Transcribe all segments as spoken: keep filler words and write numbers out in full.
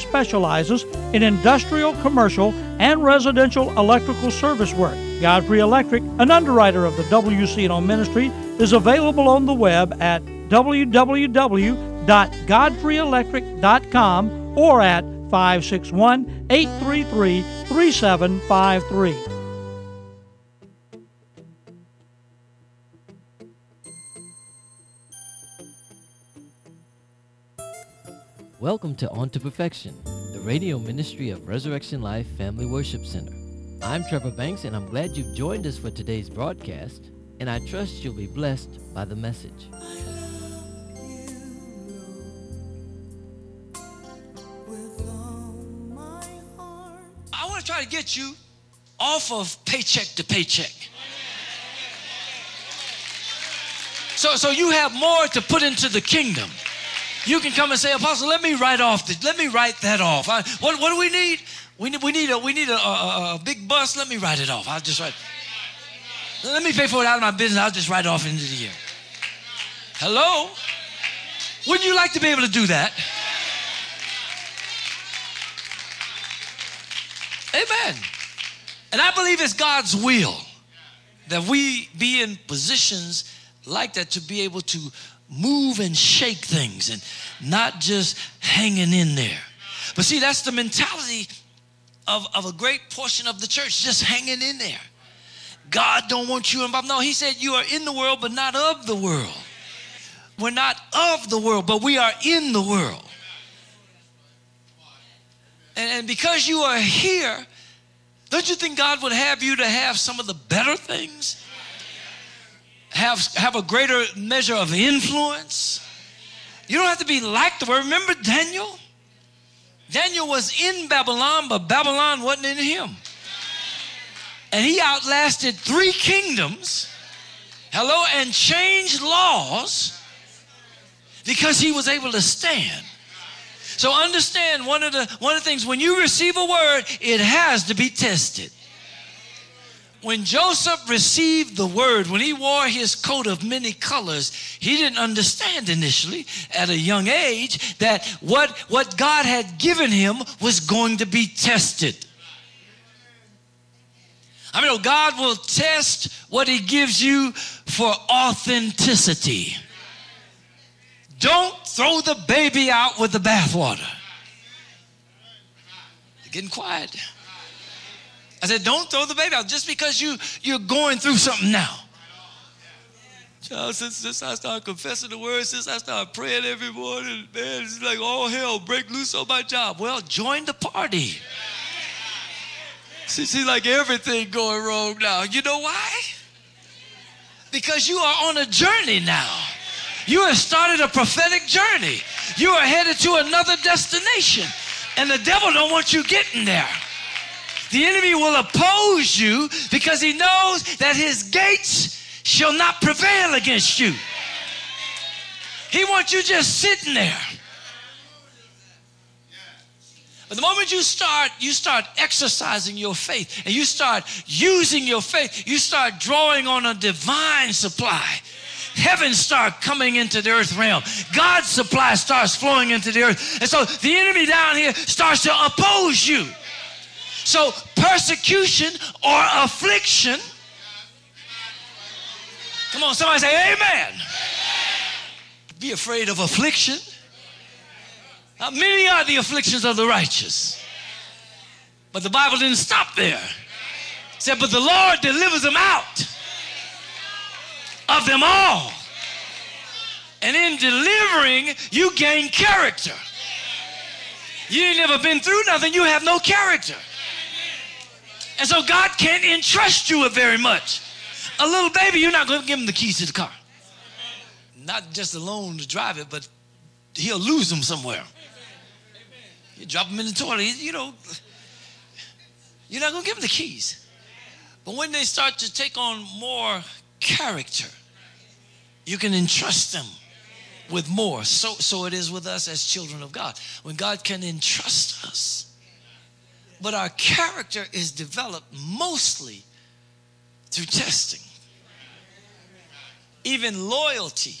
specializes in industrial, commercial, and residential electrical service work. Godfrey Electric, an underwriter of the W C N O ministry, is available on the web at w w w dot godfrey electric dot com or at five six one, eight three three, three seven five three. Welcome to On to Perfection, the radio ministry of Resurrection Life Family Worship Center. I'm Trevor Banks, and I'm glad you've joined us for today's broadcast, and I trust you'll be blessed by the message. I want to try to get you off of paycheck to paycheck. So, so you have more to put into the kingdom. You can come and say, Apostle, let me write off. The, let me write that off. I, what, what do we need? We need, we need a, we need a, a, a big bus. Let me write it off. I'll just write. Let me pay for it out of my business. I'll just write it off into the year. Hello? Wouldn't you like to be able to do that? Amen. And I believe it's God's will that we be in positions like that to be able to move and shake things and not just hanging in there. But see, that's the mentality of, of a great portion of the church, just hanging in there. God don't want you involved. No, he said you are in the world, but not of the world. We're not of the world, but we are in the world. And, and because you are here, don't you think God would have you to have some of the better things? Have, have a greater measure of influence. You don't have to be like the world. Remember Daniel? Daniel was in Babylon, but Babylon wasn't in him. And he outlasted three kingdoms, hello, and changed laws because he was able to stand. So understand one of the, one of the things, when you receive a word, it has to be tested. When Joseph received the word, when he wore his coat of many colors, he didn't understand initially at a young age that what, what God had given him was going to be tested. I mean, God will test what he gives you for authenticity. Don't throw the baby out with the bathwater. You're getting quiet. I said, don't throw the baby out just because you, you're going through something now. Child, since, since I started confessing the word, since I started praying every morning, man, it's like all hell break loose on my job. Well, join the party. See, see, like everything going wrong now. You know why? Because you are on a journey now. You have started a prophetic journey. You are headed to another destination. And the devil don't want you getting there. The enemy will oppose you because he knows that his gates shall not prevail against you. He wants you just sitting there. But the moment you start, you start exercising your faith and you start using your faith, you start drawing on a divine supply. Heaven start coming into the earth realm. God's supply starts flowing into the earth. And so the enemy down here starts to oppose you. So persecution or affliction, come on, somebody say amen. Be afraid of affliction. Now, many are the afflictions of the righteous. But the Bible didn't stop there. It said, but the Lord delivers them out of them all. And in delivering, you gain character. You ain't never been through nothing, you have no character. And so God can't entrust you with very much. A little baby, you're not going to give him the keys to the car. Not just alone to drive it, but he'll lose them somewhere. You drop them in the toilet, you know. You're not going to give them the keys. But when they start to take on more character, you can entrust them with more. So, so it is with us as children of God. When God can entrust us, but our character is developed mostly through testing. Even loyalty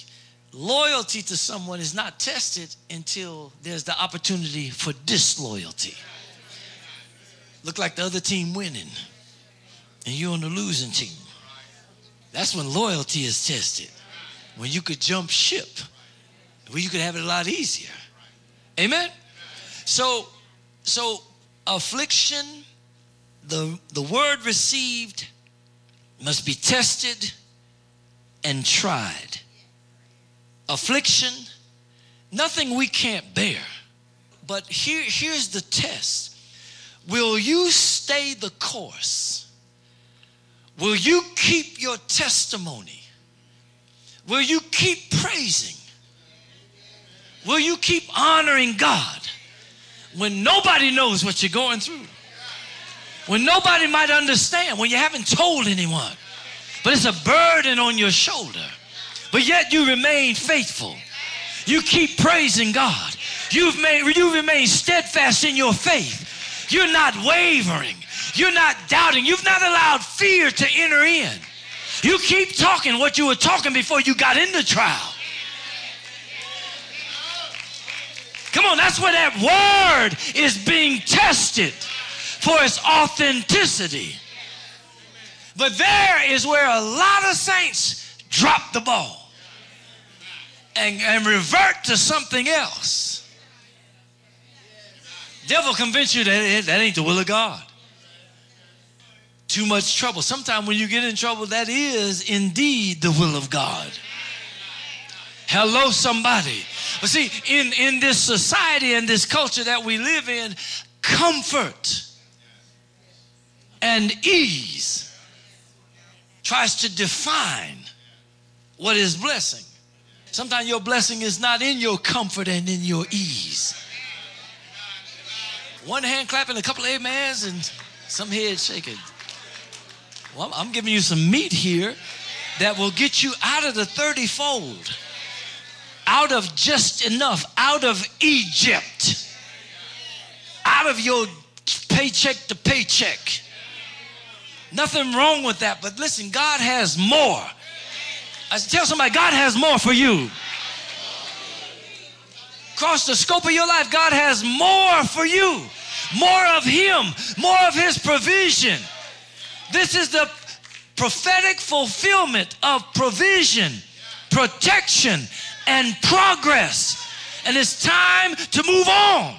loyalty to someone is not tested until there's the opportunity for disloyalty. Look like the other team winning and you're on the losing team. That's when loyalty is tested. When you could jump ship, when you could have it a lot easier. Amen? So, so affliction, the, the word received must be tested and tried. Affliction, nothing we can't bear. But here, here's the test. Will you stay the course? Will you keep your testimony? Will you keep praising? Will you keep honoring God when nobody knows what you're going through? When nobody might understand, when you haven't told anyone, but it's a burden on your shoulder, but yet you remain faithful. You keep praising God. You've made, you remain steadfast in your faith. You're not wavering. You're not doubting. You've not allowed fear to enter in. You keep talking what you were talking before you got in the trial. Come on, that's where that word is being tested for its authenticity. But there is where a lot of saints drop the ball and, and revert to something else. Devil convince you that that ain't the will of God. Too much trouble. Sometimes when you get in trouble, that is indeed the will of God. Hello, somebody. But see, in, in this society and this culture that we live in, comfort and ease tries to define what is blessing. Sometimes your blessing is not in your comfort and in your ease. One hand clapping, a couple of amens, and some heads shaking. Well, I'm giving you some meat here that will get you out of the thirty-fold, out of just enough, out of Egypt, out of your paycheck to paycheck. Nothing wrong with that, but listen, God has more. I tell somebody, God has more for you. Across the scope of your life, God has more for you. More of Him, more of His provision. This is the prophetic fulfillment of provision, protection, and progress. And it's time to move on.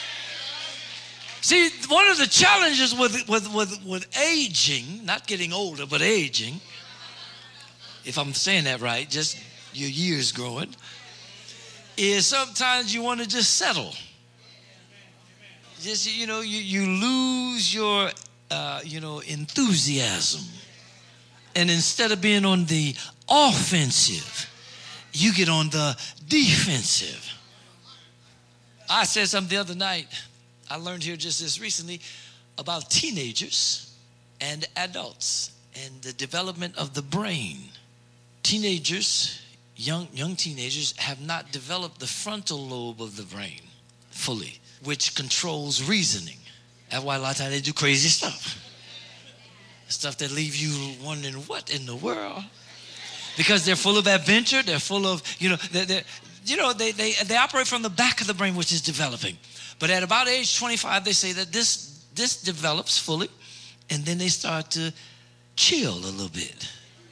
See, one of the challenges with, with, with, with aging, not getting older, but aging, if I'm saying that right, just your years growing, is sometimes you want to just settle. Just, you know, you, you lose your, uh, you know, enthusiasm. And instead of being on the offensive, you get on the defensive. I said something the other night, I learned here just this recently, about teenagers and adults and the development of the brain. Teenagers, young, young teenagers have not developed the frontal lobe of the brain fully, which controls reasoning. That's why a lot of times they do crazy stuff. Stuff that leave you wondering, what in the world? Because they're full of adventure, they're full of, you know, they're, they're, you know, they, they, they operate from the back of the brain, which is developing. But at about age twenty-five, they say that this, this develops fully, and then they start to chill a little bit.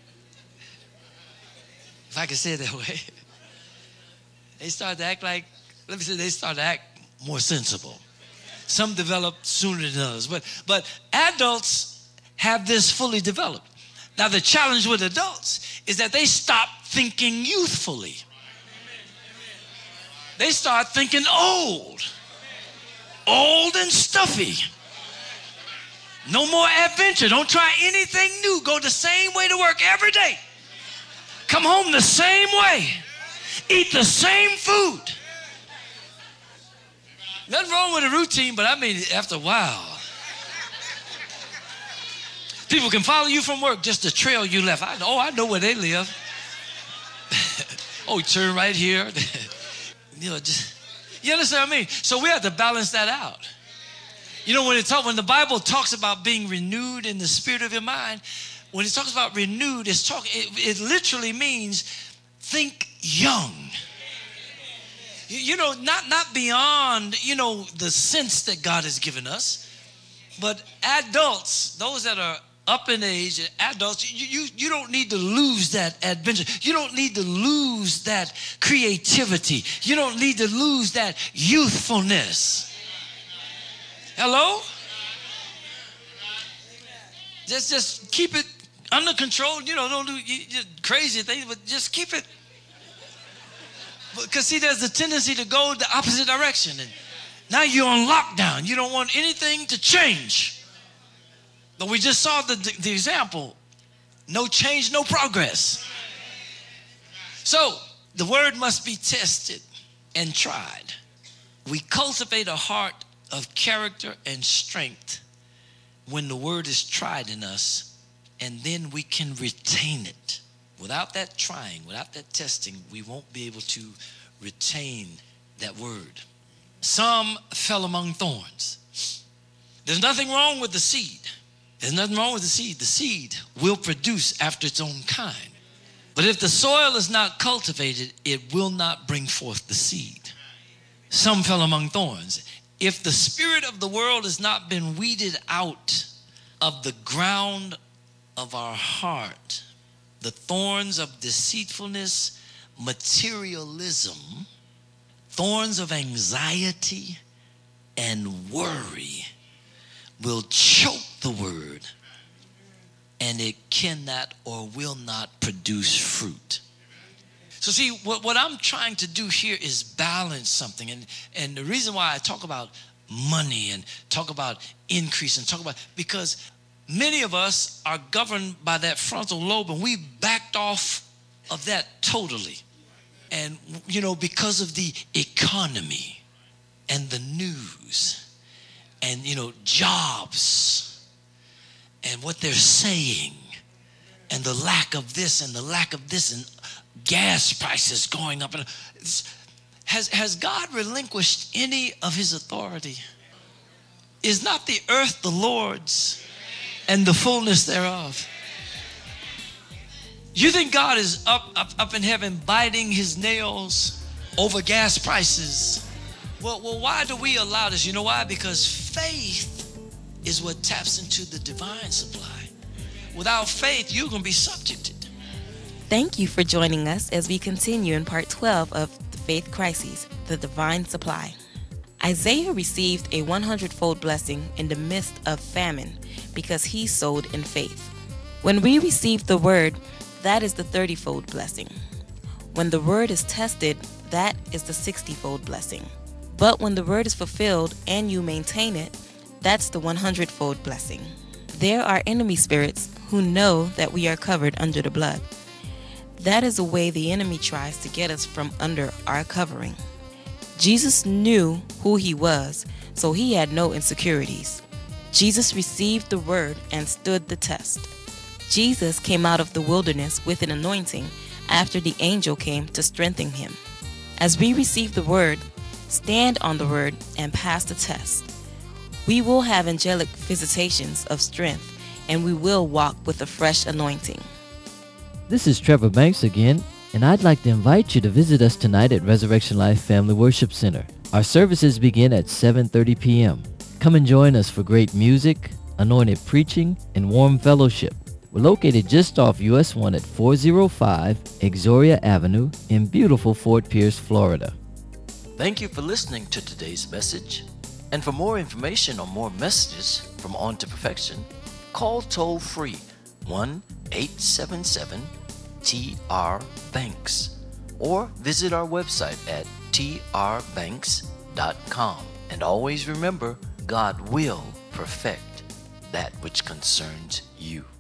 If I can say it that way. They start to act like, let me say, they start to act more sensible. Some develop sooner than others. But, but adults have this fully developed. Now, the challenge with adults is that they stop thinking youthfully. They start thinking old. Old and stuffy. No more adventure. Don't try anything new. Go the same way to work every day. Come home the same way. Eat the same food. Nothing wrong with a routine, but I mean, after a while, people can follow you from work, just the trail you left. I know, oh, I know where they live. Oh, turn right here. You know, just, you understand what I mean? So we have to balance that out. You know, when it talk, when the Bible talks about being renewed in the spirit of your mind, when it talks about renewed, it's talk, it, it literally means think young. You, you know, not, not beyond, you know, the sense that God has given us, but adults, those that are up in age, adults, you, you, you don't need to lose that adventure. You don't need to lose that creativity. You don't need to lose that youthfulness. Hello? Just, just keep it under control. You know, don't do crazy things, but just keep it. Because, see, there's a tendency to go the opposite direction. And now you're on lockdown. You don't want anything to change. But we just saw the, the, the example. No change, no progress. So the word must be tested and tried. We cultivate a heart of character and strength when the word is tried in us, and then we can retain it. Without that trying, without that testing, we won't be able to retain that word. Some fell among thorns. There's nothing wrong with the seed. There's nothing wrong with the seed. The seed will produce after its own kind. But if the soil is not cultivated, it will not bring forth the seed. Some fell among thorns. If the spirit of the world has not been weeded out of the ground of our heart, the thorns of deceitfulness, materialism, thorns of anxiety and worry will choke the word, and it cannot or will not produce fruit. So see, what, what I'm trying to do here is balance something. And, and the reason why I talk about money and talk about increase and talk about, because many of us are governed by that frontal lobe, and we backed off of that totally. And, you know, because of the economy and the news and, you know, jobs and what they're saying and the lack of this and the lack of this and gas prices going up. And has, has God relinquished any of his authority? Is not the earth the Lord's and the fullness thereof? You think God is up, up, up in heaven biting his nails over gas prices? Well, well, why do we allow this? You know why? Because faith is what taps into the divine supply. Without faith, you're going to be subjected. Thank you for joining us as we continue in part twelve of The Faith Crises, the Divine Supply. Isaiah received a hundred-fold blessing in the midst of famine because he sowed in faith. When we receive the word, that is the thirty-fold blessing. When the word is tested, that is the sixty-fold blessing. But when the word is fulfilled and you maintain it, that's the hundred-fold blessing. There are enemy spirits who know that we are covered under the blood. That is a way the enemy tries to get us from under our covering. Jesus knew who he was, so he had no insecurities. Jesus received the word and stood the test. Jesus came out of the wilderness with an anointing after the angel came to strengthen him. As we receive the word, stand on the word and pass the test. We will have angelic visitations of strength, and we will walk with a fresh anointing. This is Trevor Banks again, and I'd like to invite you to visit us tonight at Resurrection Life Family Worship Center. Our services begin at seven thirty p.m. Come and join us for great music, anointed preaching, and warm fellowship. We're located just off U S one at four oh five Exoria Avenue in beautiful Fort Pierce, Florida. Thank you for listening to today's message. And for more information or more messages from On to Perfection, call toll free one eight seven seven T R Banks or visit our website at T R banks dot com. And always remember, God will perfect that which concerns you.